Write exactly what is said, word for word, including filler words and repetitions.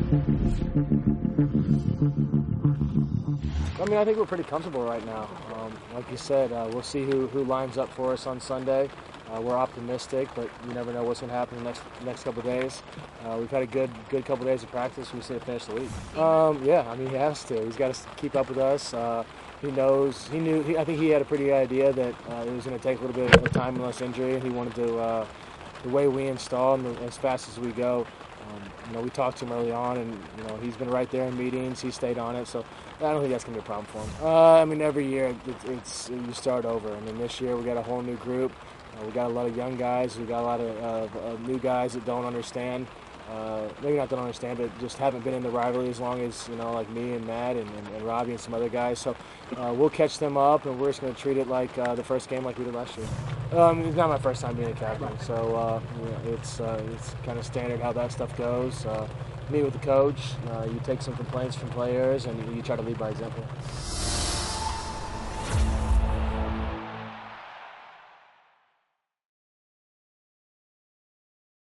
I mean, I think we're pretty comfortable right now. Um, like you said, uh, we'll see who, who lines up for us on Sunday. Uh, we're optimistic, but you never know what's going to happen in the next next couple of days. Uh, we've had a good good couple of days of practice. We say to finish the week. Um, yeah, I mean, he has to. He's got to keep up with us. Uh, he knows. He knew. He, I think he had a pretty good idea that uh, it was going to take a little bit of time and less injury, and he wanted to. Uh, the way we install and the, as fast as we go. Um, you know, we talked to him early on, and you know he's been right there in meetings. He stayed on it, so I don't think that's gonna be a problem for him. Uh, I mean, every year it, it's you start over. I mean, this year we got a whole new group. Uh, we got a lot of young guys. We got a lot of, uh, of new guys that don't understand. Uh, maybe not don't understand, but just haven't been in the rivalry as long as, you know, like me and Matt and, and, and Robbie and some other guys. So uh, we'll catch them up, and we're just going to treat it like uh, the first game like we did last year. Um, it's not my first time being a captain, so uh, you know, it's uh, it's kind of standard how that stuff goes. Uh, meet with the coach, uh, you take some complaints from players, and you, you try to lead by example.